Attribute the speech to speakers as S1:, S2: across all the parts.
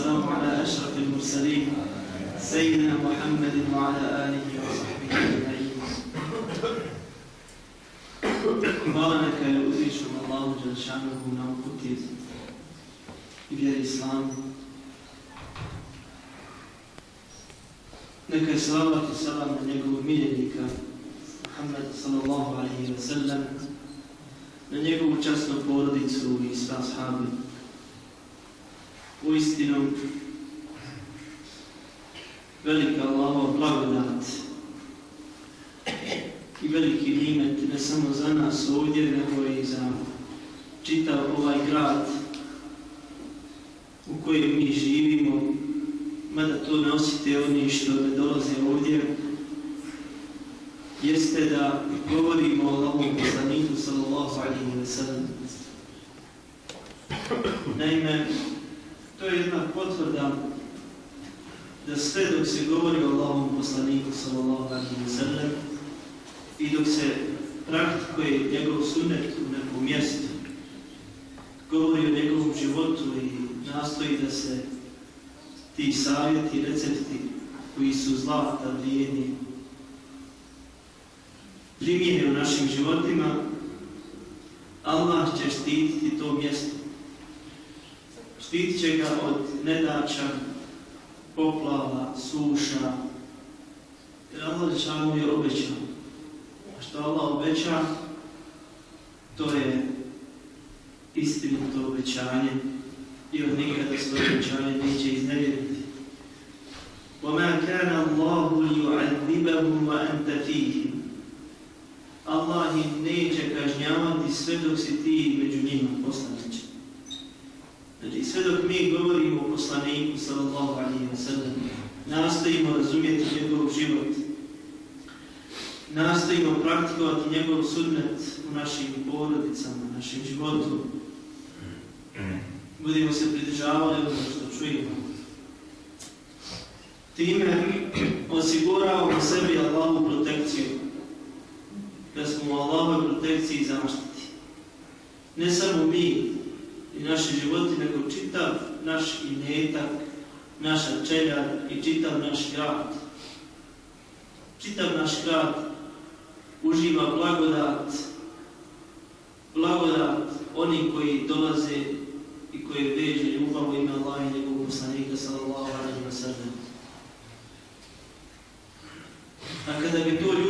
S1: والسلام على أشرف المرسلين سيدنا محمد وعلى آله وصحبه أجمعين. Hvala neka je uzvišenom Allahu dželešanuhu na uputi i vjeri islamu. Neka je salavat i salam na njegovog miljenika Muhammeda sallallahu alaihi wa sallam, na njegovu časnu porodicu i sva ashabi. Uistinu, velika Allahova blagodat i veliki nimet ne samo za nas ovdje, nego i za čitav ovaj grad u kojem mi živimo, mada to ne osjete oni što ne dolaze ovdje, jeste da govorimo o Allahovom poslaniku sallallahu alaihi wa sallam. Naime, to je jedna potvrda da sve dok se govori o Allahovom poslaniku sallallahu alaihi wa sallam i dok se praktikuje njegov sunnet u nekom mjestu, govori o njegovom životu i nastoji da se ti savjeti i recepti koji su zlata vrijedni primijene u našim životima, Allah će štititi to mjesto. Štitit će ga od nedaća, poplava, suša, jer Allah dželešanu je obećao. A što Allah obeća, to je istinito obećanje i od nikada svoje obećanje neće iznevjeriti. وَمَا كَانَ اللَّهُ لِيُعَذِّبَهُمْ وَأَنْتَ فِيهِمْ. Allah ih neće kažnjavati sve dok si ti među njima, poslaniče. Znači, sve dok mi govorimo o poslaniku sallallahu alaihi wa sallam, nastojimo razumjeti njegov život, nastojimo praktikovati njegov sunnet u našim porodicama, u našem životu, budemo se pridržavali ono što čujemo. Time osiguravamo sebi Allahovu protekciju, da smo u Allahovoj protekciji zaštiti. Ne samo mi i naši životi, nego čitav naš imetak, naša čeljad i čitav naš grad. Čitav naš grad uživa blagodat oni koji dolaze i koji veže ljubav u ime Allaha i njegovog poslanika sallallahu alaihi wa sallam. A kada bi to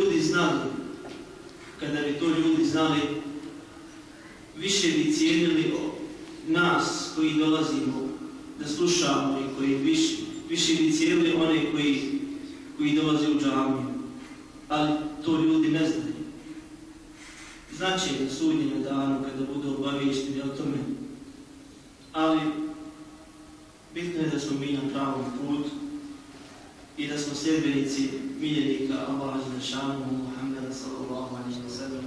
S1: ljudi znali, više bi cijenili nas koji dolazimo da slušamo i koji više bi cijenili one koji dolaze u džamiju. Ali to ljudi ne znaju. Znači na sudnjem danu kada budu obavješteni o tome. Ali bitno je da smo mi na pravom putu i da smo sljedbenici miljenika Allaha dželešanuhu Muhammeda sallallahu alaihi wa sallam.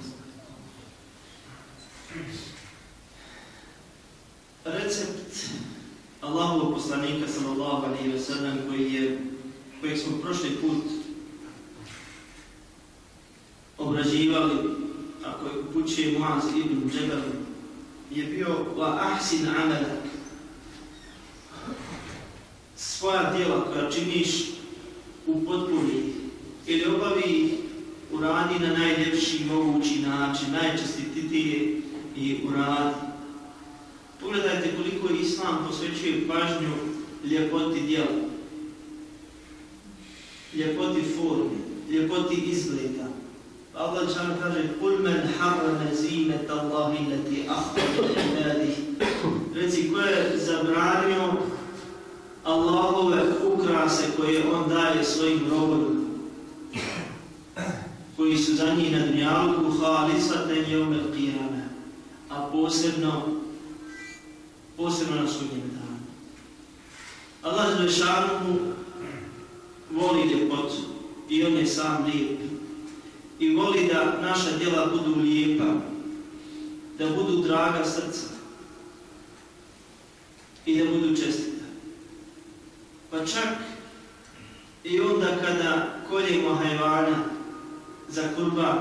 S1: Recept Allahovog poslanika sallallahu alaihi wa sallam kojeg smo prošli put obrađivali, a koji upućuje Muaz ibn Džebel, je bio wa ahsin amalak. Svoja djela koja činiš upotpuni ili obavi uradi na najljepši mogući način, najčestitije i uradi. Pogledajte koliko Islam posvećuje pažnju ljepoti djela, ljepoti forme, ljepoti izgleda. Allah dželle kaže: "Kul men harrama zinata Allahi allati akhraja li ibadihi." Reci, ko je zabranio Allahove ukrase koje on daje svojim robovima, koji su za njih na dunjaluku halisatan jevmel qiyame, a posebno na sudnjem danu. Allah dželešanuhu voli ljepotu i on je sam lijep. I voli da naša djela budu lijepa, da budu draga srca i da budu čestita. Pa čak i onda kada koljemo hajvana za kurban,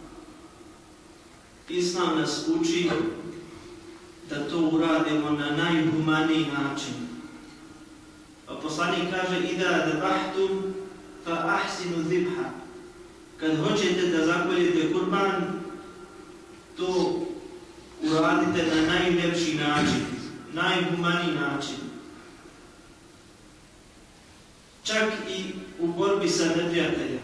S1: Islam nas uči da to uradimo na najhumaniji način. poslanik kaže ida dabahtum fa ahsinu zibha. Kad hoćete da zakoljete kurban, to uradite na najljepši način, najhumaniji način. Čak i u borbi sa neprijateljem.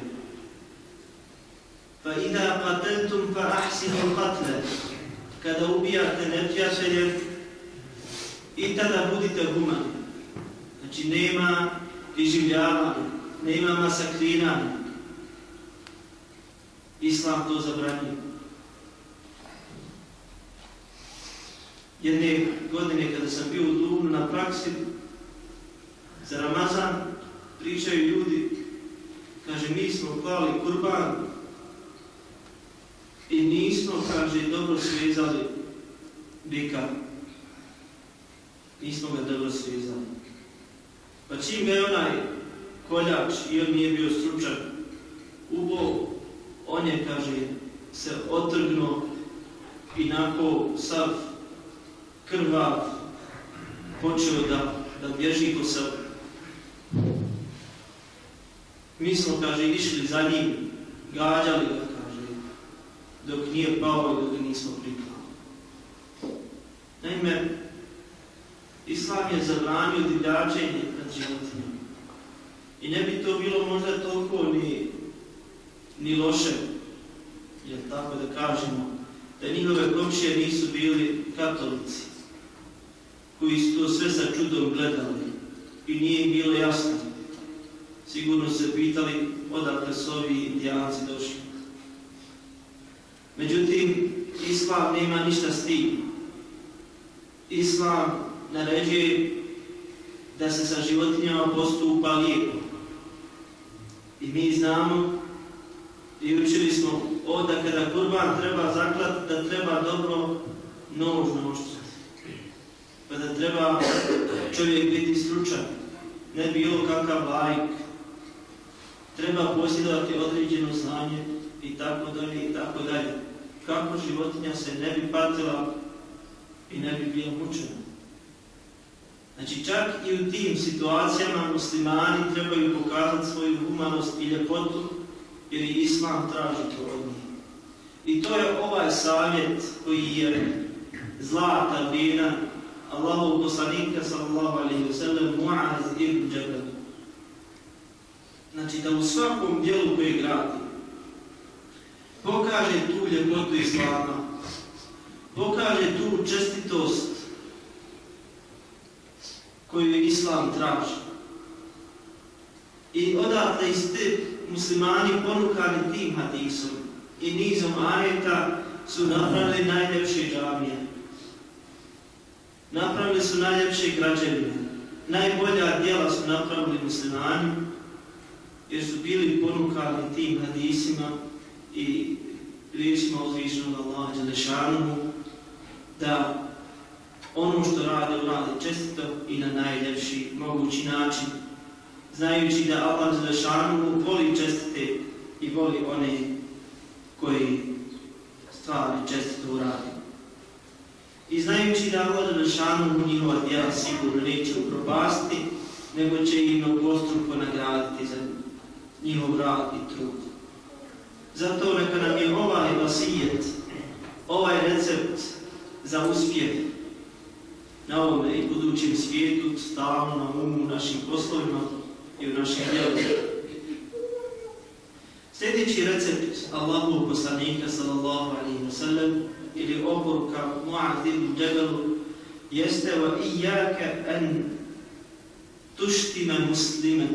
S1: Fa ida qateltum fa ahsinu qatle. Kada ubijate neprijatelje, i tada budite humani. Znači nema iživljavanja, nema masakriranja. Islam to zabranjuje. Jedne godine kada sam bio u Dubnu na praksi za Ramazan, pričaju ljudi, kaže mi smo klali kurban i nismo, kaže, dobro svezali bika. Nismo ga dobro svezali. Pa čim ga je onaj koljač, i on nije bio stručan, ubao, on je, kaže, se otrgnuo i nakon sav krvav počeo da bježi po sebi. Mi smo, kaže, išli za njim, gađali ga, kaže, dok nije pao i dok ga nismo priklali. Naime, Islam je zabranio divljačenje nad životinjama. I ne bi to bilo možda toliko ni loše, jer tako da kažemo, da njihove komšije nisu bili katolici, koji su to sve sa čudom gledali i nije im bilo jasno. Sigurno se pitali odakle su ovi indijanci došli. Međutim, Islam nema ništa s tim. Islam naređuje da se sa životinjama postupa lijepo. I mi znamo i učili smo ovdje kada kurban treba zaklati, da treba dobro nož naoštriti. Pa da treba čovjek biti stručan, ne bilo kakav laik. Treba posjedovati određeno znanje i tako dalje i tako dalje. Kako životinja se ne bi patila i ne bi bila mučena. Znači čak i u tim situacijama muslimani trebaju pokazati svoju humanost i ljepotu, jer i Islam traži to od njih. I to je ovaj savjet koji je zlata vrijedan Allahov poslanika sallallahu alejhi ve sellem Muaz ibn Džabel. Znači da u svakom dijelu koje gradi pokaže tu ljepotu Islama, pokaže tu čestitost koju Islam traži. I odatle ste muslimani ponukani tim hadisom i nizom ajeta su napravili najljepše džamije. Napravili su najljepše građevine. Najbolja djela su napravili muslimani jer su bili ponukani tim hadisima i riječima uzvišenog Allaha dželešanuhu da ono što rade čestito i na najljepši mogući način, znajući da Allah dželešanuhu voli čestite i voli one koji stvari čestito uradi. I znajući da Allah dželešanuhu njihova djela sigurno neće upropastiti, nego će ih mnogostruko nagraditi za njihov rad i trud. Zato neka nam je ovaj vasijet, ovaj recept za uspjeh na ovome i budućem svijetu stalno na umu u našim poslovima i u našim djelima. Sljedeći recept Allahovog poslanika sallallahu alejhi ve sellem ili oporuka Muaz ibn Džabelu jeste wa iyyaka an tuštima musliman.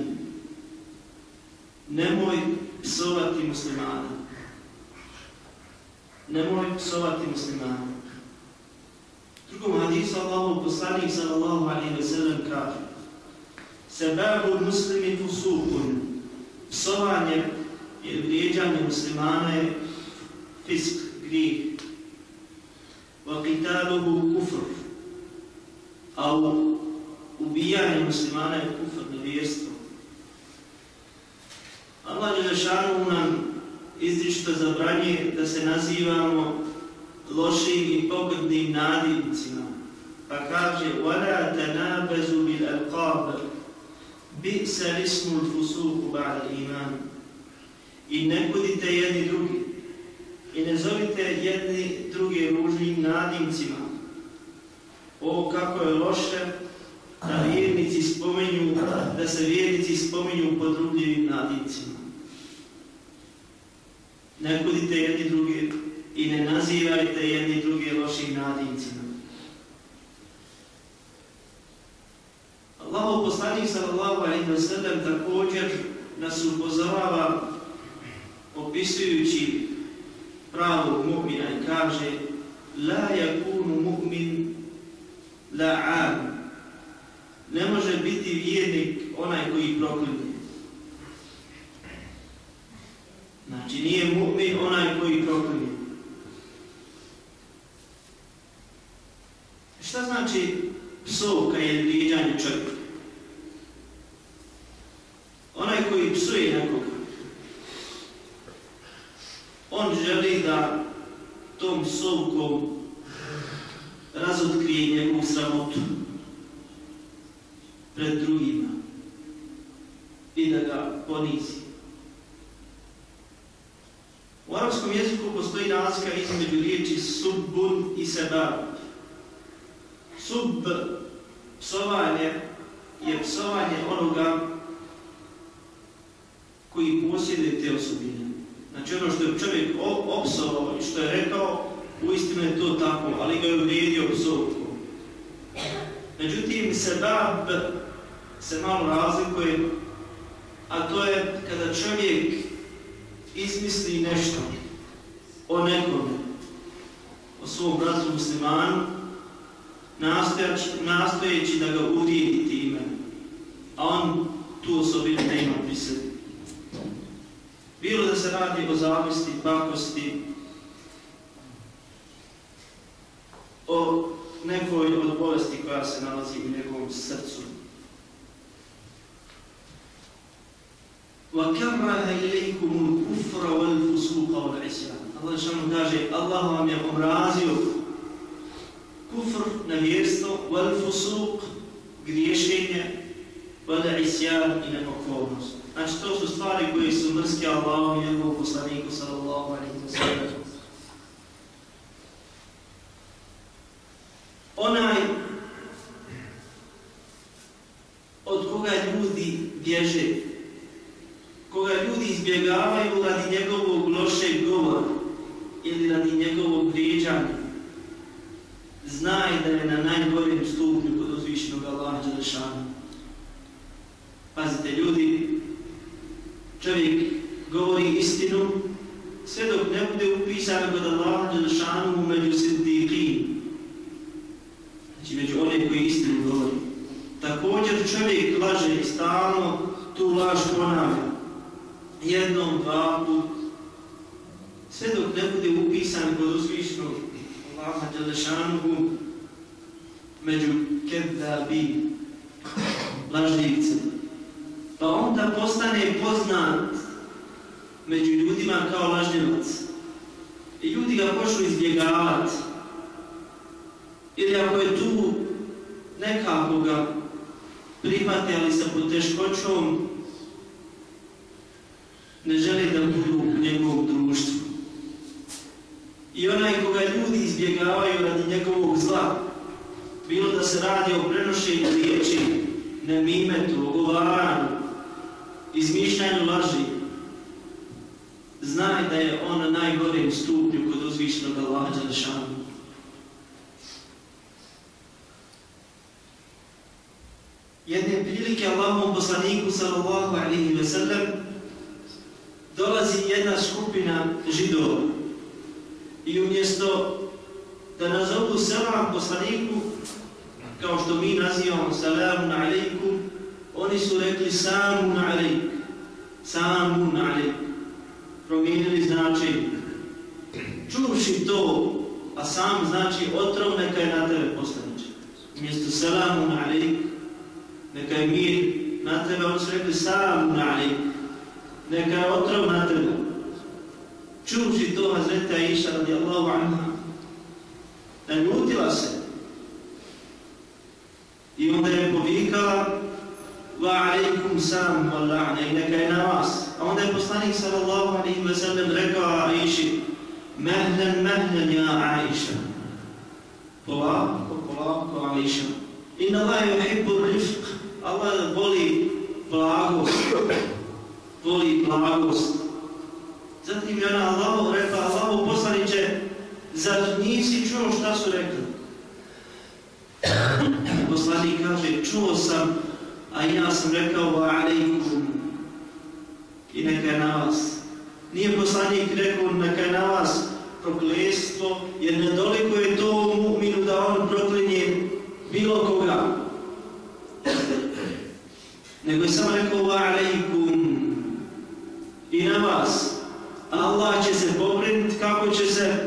S1: Nemoj psovati muslimana. Nemoj psovati muslimana. U drugom hadisu Allahov poslanik sallallahu alejhi ve sellem kaže: "Sebabu muslimi fusukun." Psovanje ili vrijeđanje muslimana je fisk, grijeh. Wa qitaluhu kufr. A ubijanje muslimana je kufr, nevjerstvo. Allah dželešanuhu nam izričito zabranjuje da se nazivamo lošim i pogrdnim nadimcima. Pa kaže: "Wala tanabazu bil alqab." bi'sa lismul fusuku ba'da iman. I ne budite jedni drugi. I ne zovite jedni drugi ružnim nadimcima. O, kako je loše da se vjernici spominju pod drugim nadimcima. Ne budite jedni drugi i ne nazivajte jedni drugi lošim nadimcima. Allahov poslanik sallallahu alejhi ve sellem također nas upozorava opisujući pravog mu'mina i kaže: la yakunu mu'min la'an. Ne može biti vjernik onaj koji proklinje. Znači nije mu'min onaj koji proklinje. Šta znači psovka ili vrijeđanje čovjeka? Onaj koji psuje nekoga, on želi da tom psovkom razotkrije njegovu sramotu pred drugima i da ga ponizi. U arapskom jeziku postoji razlika između riječi subbun i sebab. Sub, psovanje, je psovanje onoga koji posjeduje te osobine. Znači ono što je čovjek opsovao i što je rekao, uistinu je to tako, ali ga je uvrijedio psovkom. Međutim, sebab se malo razlikuje, a to je kada čovjek izmisli nešto o nekome, o svom bratu muslimanu, nastojeći da ga uvrijedi time, a on tu osobinu nema pri sebi. Bilo da se radi o zavisti, pakosti, o nekoj od bolesti koja se nalazi u njegovom srcu. وَكَرَّهَ إِلَيْكُمُ الْكُفْرَ وَالْفُسُوقَ وَالْعِسْيَانَ. Allah šanu kaže, Allah vam je omrazio kufr, nevjerstvo, وَالْفُسُوق, griješenje, وَالْعِسْيَانَ i nepokornost. Znači to su stvari koje su mrske Allahu i njegovom poslaniku sallallahu alejhi ve sellem. Onaj od koga ljudi bježe, koga ljudi izbjegavaju radi njegovog lošeg govora ili radi njegovog vrijeđanja, znaj da je na najgorem stupnju kod uzvišenog Allaha dželešanu. Pazite ljudi, čovjek govori istinu sve dok ne bude upisan kod Allaha dželešanu među siddiqin, znači među one koji istinu govori. Također čovjek laže i stalno tu laž ponavlja, jednom, dva put, sve dok ne bude upisan kod uzvišenog Allaha dželešanu među kedabin, lažljivcima. Pa onda postane poznat među ljudima kao lažljivac. I ljudi ga počnu izbjegavati. Ili ako je tu nekako ga prihvate, ali sa poteškoćom, ne žele da budu u njegovom društvu. I onaj koga ljudi izbjegavaju radi njegovog zla, bilo da se radi o prenošenju riječi, nemimetu, ogovaranju, izmišljanju laži, znaj da je on na najgorem stupnju kod uzvišenog Allaha dželešanu. Jedne prilike Allahovom poslaniku sallallahu alejhi ve sellem dolazi jedna skupina Židova i umjesto da nazovu selam poslaniku, kao što mi nazivamo salamun alejkum, oni su rekli samun alejk, samun alejk, promijenili značenje. Čuvši to, a sam znači otrov, neka je na tebe poslaniče. Umjesto salamun alejk, neka je mir na tebe, oni su rekli samun alejk, neka je otrov na tebe. Čuvši to, Hazreti Aisha radijallahu anha naljutila se i onda je povikala wa alejke alaikum salam wal la'na, i neka je na vas. A onda je poslanik sallallahu alaihi wa sallam rekao Aiši, mehlen, mehlen, ja Aiša. Polako, Aiša. Inna Allah yuhibbu rifq. Allah voli blagost. Zatim je ona Allahu rekla, Allahu poslaniče, zar nisi čuo šta su rekli? Poslanik kaže, čuo sam, a ja sam rekao wa alaikum i neka je na vas. Nije poslanik rekao neka je na vas prokletstvo, jer nedoliko je to mu'minu da on proklinje bilo koga. Nego je samo rekao wa alaikum i na vas. Allah će se pobrinuti kako će se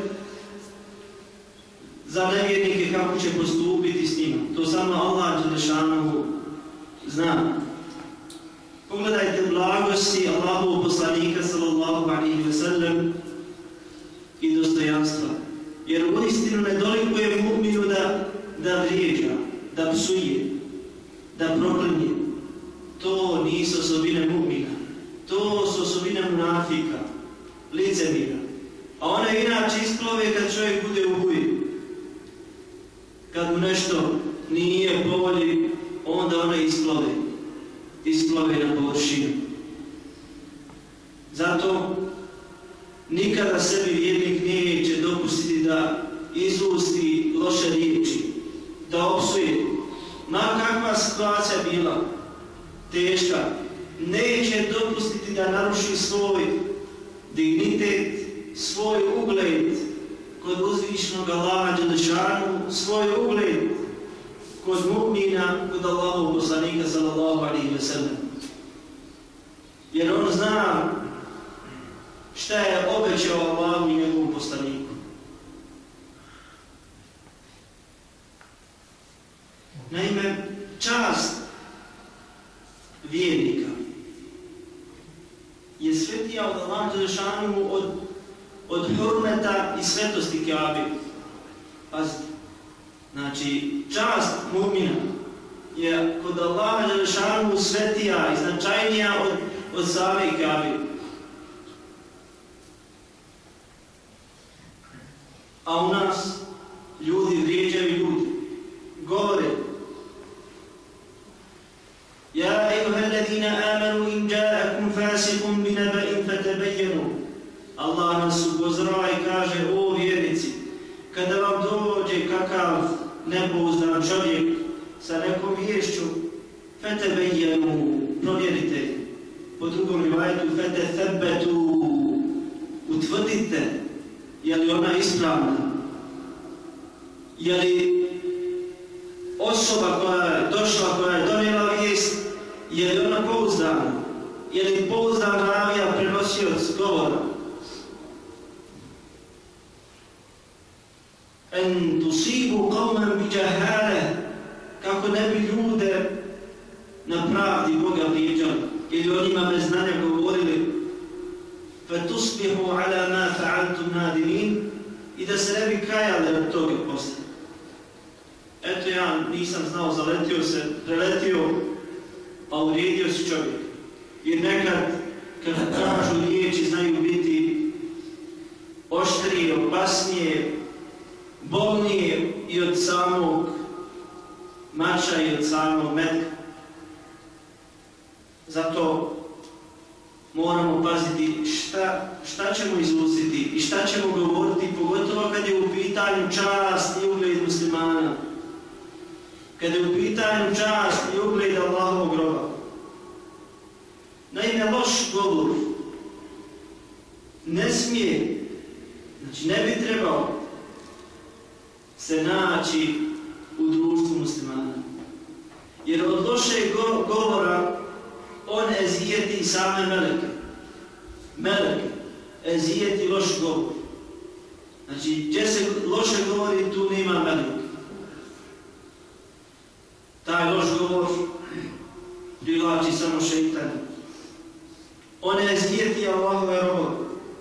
S1: za nevjernike, kako će postupiti s njima. To samo Allah dželešanohu zna. Pogledajte blagosti Allahovog poslanika sallallahu alaihi wa sallam i dostojanstva. Jer uistinu nedoliko je mu'minu da vrijeđa, da psuje, da proklinje. To nisu osobine mu'mina. To su osobine munafika, licemira. A ona inače isplove kad čovjek bude u buji. Kad mu nešto nije po volji, onda ona isplove na površinu. Zato nikada sebi vjernik neće dopustiti da izusti loše riječi, da opsuje. Ma kakva situacija bila teška, neće dopustiti da naruši svoj dignitet, svoj ugled kod uzvišenog Allaha dželešanu, svoj ugled kod mu'mina, kod Allahovog poslanika sallallahu alaihi wa sallam. Jer on zna šta je obećao Allahu i njegovom poslaniku. Naime, čast vjernika je svetija od Allaha dželešanu od hurmeta i svetosti Kaabe. Pazite, znači čast mu'mina je kod Allaha dželešanu svetija i značajnija od same Kaabe. A u nas ljudi vrijeđaju ljudi, govore: Ja ejuhellezina amanu in ja'akum fasiqun binaba'in fatabayyanu. Allah nas upozorava i kaže: o vjernici, kada vam dođe kakav nepouzdan čovjek sa nekom viješću, fatabayyanu, provjerite. Po drugom rivajetu, fatathabatu, utvrdite je li ona ispravna, je li osoba koja je došla, koja je donijela vijest, je li ona pouzdana, je li pouzdan ravija prenosioc govora. En tusibu qawman bi jahale, kako ne bi ljude na pravdi Boga vrijeđali ili o njima bez znanja govorili, fatusbihu ala ma fa'altum nadimin, i da se ne bi kajali od toga posle. Eto, ja nisam znao, zaletio se, preletio, a uvrijedio se čovjek. Jer nekad, kada kažu riječi, znaju biti oštrije, opasnije, bolnije i od samog mača i od samog metka. Zato moramo paziti šta ćemo izustiti i šta ćemo govoriti, pogotovo kad je u pitanju čast i ugled muslimana. Kad je u pitanju čast i ugled Allahovog roba. Naime, loš govor ne smije, znači ne bi trebao se naći u društvu muslimana. Jer od lošeg govora on ezijeti same meleke. Meleke ezijeti loš govor. Znači, gdje se loše govori, tu nema meleke. Taj loš govor privlači samo šeitan. On ezijeti Allahove robe.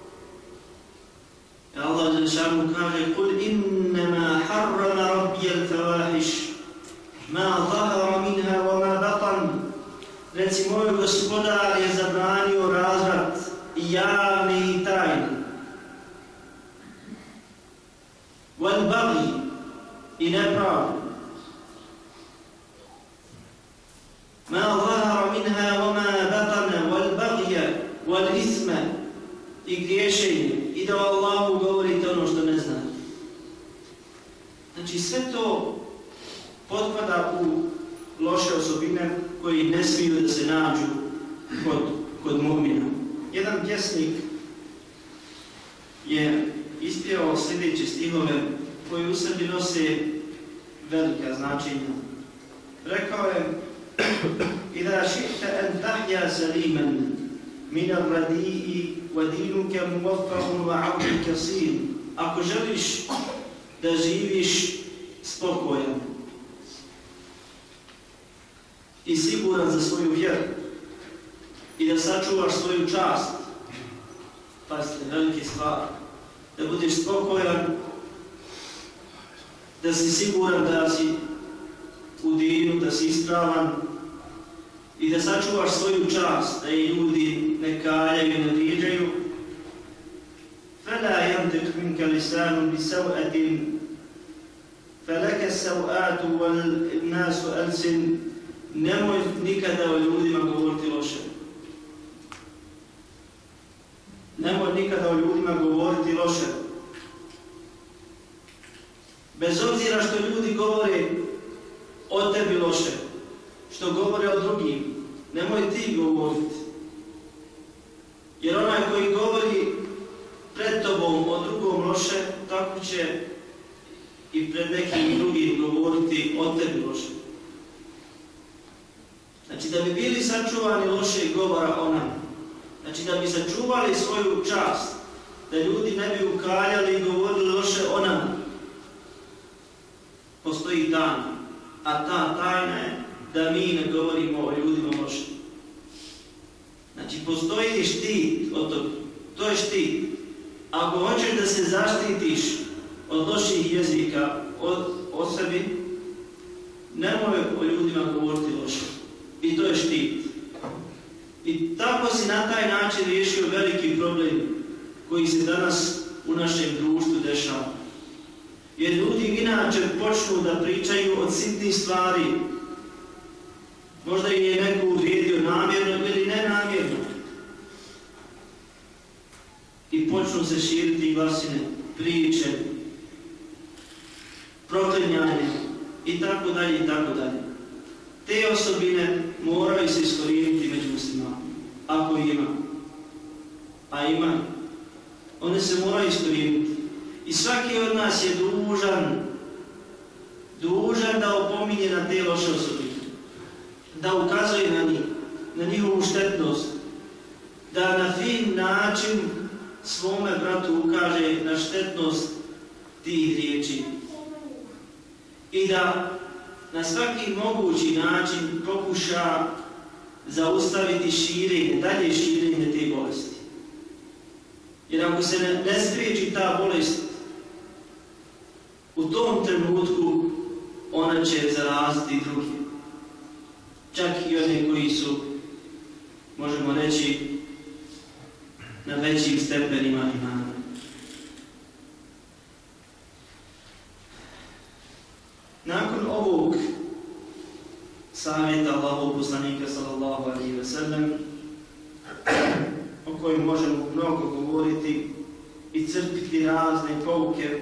S1: Allah dželešanu kaže: Kul innama harrama rabbiyal fawahish ma zahara minha wa ma batan. Reci, moj Tvoj gospodar je zabranio razvrat i javni i tajni. Wal baghi i nepravdu. Ma zahara minha wa ma batana wal baghya wal isma i griješenje i da Allahu govorite ono što ne znate. Znači sve to potpada u loše osobine koji ne smiju da se nađu kod mu'mina. Jedan pjesnik je ispjevao sljedeće stihove koji u sebi nose velika značenja. Rekao je: Ida ši'ta an tahja saliman min al-radi'i wa dinuka muwaffaqun wa 'abdun kasir. Ako želiš da živiš spokojan i siguran za svoju vjeru i da sačuvaš svoju čast, pazite, velike stvari, da budeš spokojan, da si siguran da si u dinu, da si ispravan i da sačuvaš svoju čast, da je ljudi ne kaljaju, ne vrijeđaju. فَلَا يَمْتِقْ مِنْكَ لِسَانٌ بِسَوْءَةٍ فَلَكَ السَّوْآتُ وَالْنَاسُ أَلْسِنٌ. Nemoj nikada o ljudima govoriti loše. Nemoj nikada o ljudima govoriti loše. Bez obzira što ljudi govore o tebi loše, što govore o drugim, nemoj ti govoriti. Jer onaj koji govori pred tobom o drugom loše, tako će i pred nekim drugim govoriti o tebi loše. Znači da bi bili sačuvani lošeg govora o nama, znači da bi sačuvali svoju čast, da ljudi ne bi ukaljali i govorili loše o nama, postoji tajna, a ta tajna je da mi ne govorimo o ljudima loše. Znači postoji štit od toga, to je štit. Ako hoćeš da se zaštitiš od loših jezika o sebi, nemoj o ljudima govoriti loše. I to je štit. I tako si na taj način riješio veliki problem koji se danas u našem društvu dešava. Jer ljudi inače počnu da pričaju od sitnih stvari. Možda je neko uvrijedio namjerno ili nenamjerno. I počnu se širiti glasine, priče, proklinjanje i tako dalje i tako dalje. Te osobine moraju se iskorijeniti među muslimama, ako ima. A ima. One se moraju iskorijeniti. I svaki od nas je dužan da opominje na te loše osobine. Da ukazuje na njih, na njihovu štetnost. Da na fin način svome bratu ukaže na štetnost tih riječi. I da na svaki mogući način pokuša zaustaviti širenje, dalje širenje te bolesti. Jer ako se ne spriječi ta bolest, u tom trenutku ona će zaraziti druge. Čak i one koji su, možemo reći, na većim stepenima imana. Nakon ovog savjeta Allahovog poslanika sallallahu alejhi ve sellem, o kojem možemo mnogo govoriti i crpiti razne pouke,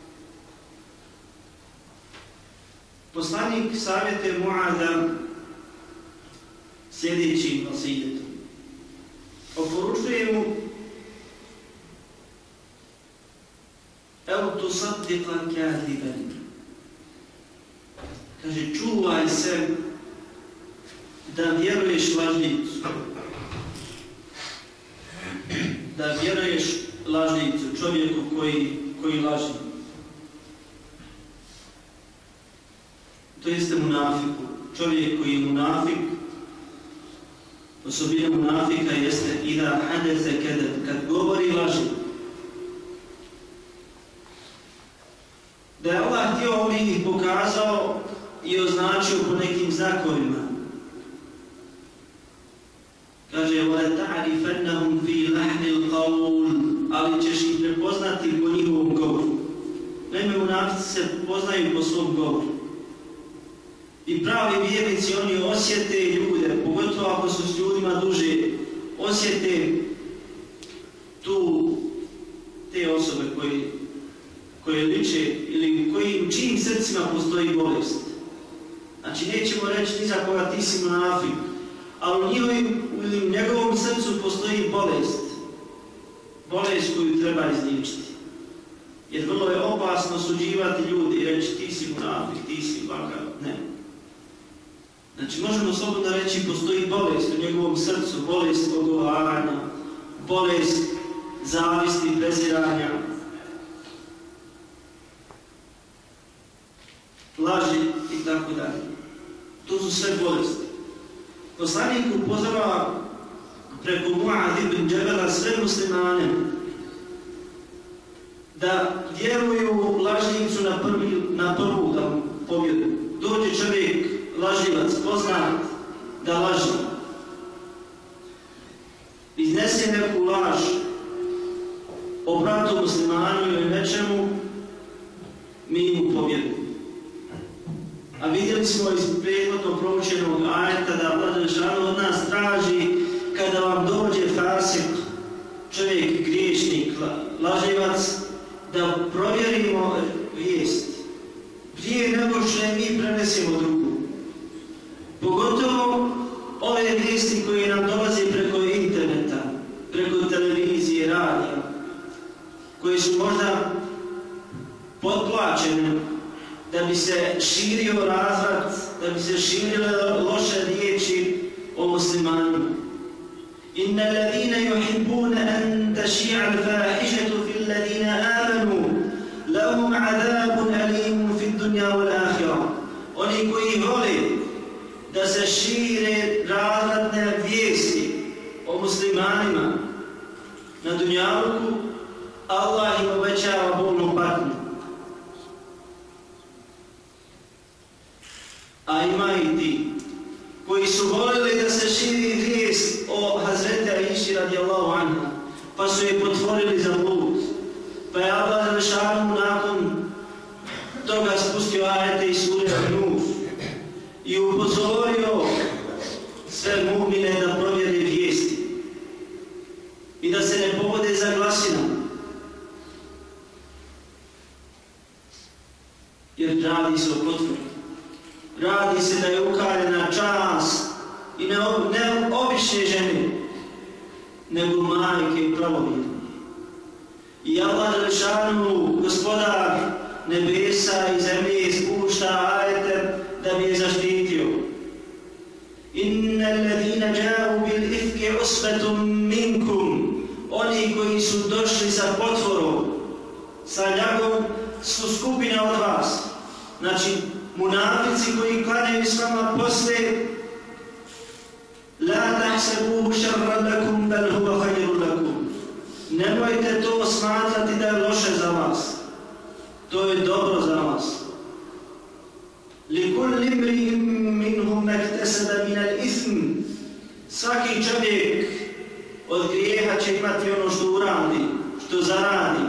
S1: poslanik savjetuje Muada sljedećim vasijetom. Oporučuje mu: "Evo tu saddiqan kadiban." Kaže, čuvaj se da vjeruješ lažnicu. Da vjeruješ lažnicu, čovjeku koji laži. To jeste munafiku. Čovjek koji je munafik, osobina munafika jeste ida hadese kad govori laži. Da je Allah htio ovih pokazao i označio po nekim znakovima. kaže وَلَتَعْرِفَنَّهُمْ فِي لَحْنِ الْقَوْلِ, ali ćeš ih prepoznati po njihovom govoru. Naime, munafici se poznaju po svom govoru. I pravi vjernici, oni osjete ljude, pogotovo ako su s ljudima duže, osjete te osobe koje liče ili u čijim srcima postoji bolest. Znači, nećemo reći ni za koga ti si munafik, ali u njegovom srcu postoji bolest. Bolest koju treba izliječiti. Jer vrlo je opasno suđivati ljudi i reći ti si munafik, ti si ovakav. Ne. Znači, možemo slobodno reći postoji bolest u njegovom srcu, bolest ogovaranja, bolest zavisti, preziranja, laži i tako dalje. To su sve bolesti. Poslanik upozorava preko Mu'adh ibn Džebela sve muslimane da vjeruju lažnicu na prvu pobjedu. Dođe čovjek, lažljivac, poznat da laži. Iznese neku laž o bratu muslimanu ili nečemu, mi mu pobjedu. A vidjeli smo iz prethodno proučenog ajeta da Allah dželešanu od nas traži kada vam dođe fasik, čovjek griješnik, lažljivac, da provjerimo vijest prije nego što je mi prenesemo drugu. Pogotovo ove vijesti koje nam dolaze preko interneta, preko televizije, radija, koje su možda potplaćene da bi se širio razvrat, da bi se širile loše riječi o muslimanima. Inna alladhina yuhibbuna an tashi'a al-fahishatu fil ladina amanu lahum 'adabun alimun fid dunya wal akhirah. Oni koji vole da se šire razvratne vijesti o muslimanima na dunjaluku, Allah im obećava bolnu patnju. A ima i ti koji su voljeli da se širi vijest o Hazreti Aiši radijallahu anha, pa su je potvorili za blud. Pa je Allah dželešanu nakon toga spustio ajete iz sure Nur i upozorio sve mu'mine da provjere vijesti i da se ne povode za glasinom. Jer radi se o potvrdu. Radi se da je ukaljena čast i ne obične žene, nego majke i pravovjerne. I Allah dželešanu, gospodar nebesa i zemlje, spušta ajete da bi je zaštitio. Inna alladhina ja'u bil ifki usbatun minkum, oni koji su došli sa potvorom, sa ljagom, su skupina od vas. Znači, munafici koji klanjaju s vama posle, la tahsabuhu sharran lakum bal huwa khayrun lakum. Nemojte to smatrati da je loše za vas. To je dobro za vas. Likulli imri'in minhum maktasaba min al-ithm. Svaki čovjek od grijeha će imati ono što uradi, što zaradi.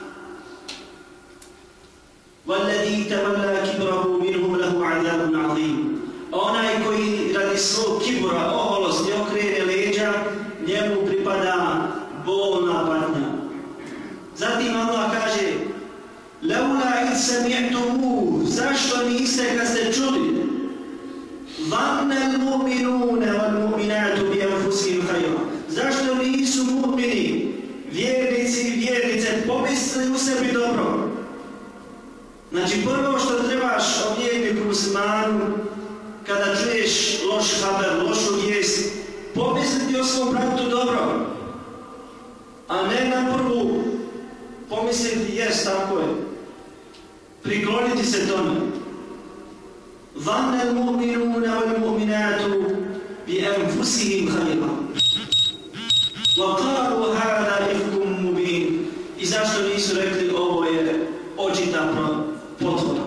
S1: وَالَّذِي تَوَلَّى كِبْرَهُ مِنْهُمْ لَهُ عَذَابٌ عَظِيمٌ. Onaj koji radi svog kibura, oholosti, okrene leđa, njemu pripada bolna patnja. Zatim Allah kaže: لَوْلَا إِذْ سَمِعْتُمُوهُ, zašto niste kad ste čuli? ظَنَّ الْمُؤْمِنُونَ وَالْمُؤْمِنَاتُ بِأَنفُسِهِمْ خَيْرًا. Zašto nisu mu'mini, vjernici i vjernice, pomislili u sebi dobro? Znači, prvo što trebaš o vjerniku muslimanu, kada čuješ loš haber, lošu vijest, pomisliti o svom bratu dobro, a ne na prvu pomisliti, jes, tako je, prikloniti se tome. ظَنَّ الْمُؤْمِنُونَ وَالْمُؤْمِنَاتُ بِأَنفُسِهِمْ خَيْرًا وَقَالُوا هَذَا إِفْكٌ مُبِينٌ. I zašto nisu rekli ovo je očita potvora?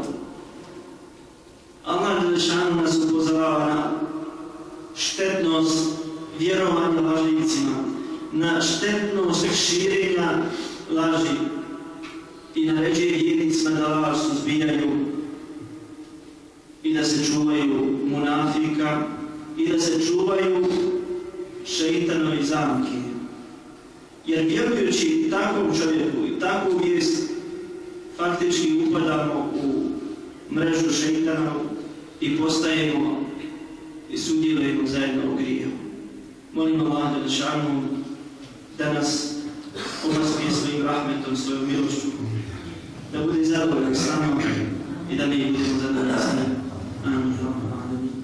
S1: Allah dželešanu nas upozorava na štetnost vjerovanja vjerovanja lažljivcima, na štetnost širenja laži i naređuje vjernicima da laž suzbijaju i da se čuvaju munafika i da se čuvaju šeitanove zamke. Jer vjerujući takvom čovjeku i takvu vijest faktički upadamo u mrežu šeitana i postajemo i sudjelujemo zajedno u grijehu. Molim Allah da nas obasuje svojim rahmetom, svojom milošću, da bude zadovoljan s nama i da mi budemo zadovoljni s njim. Amin.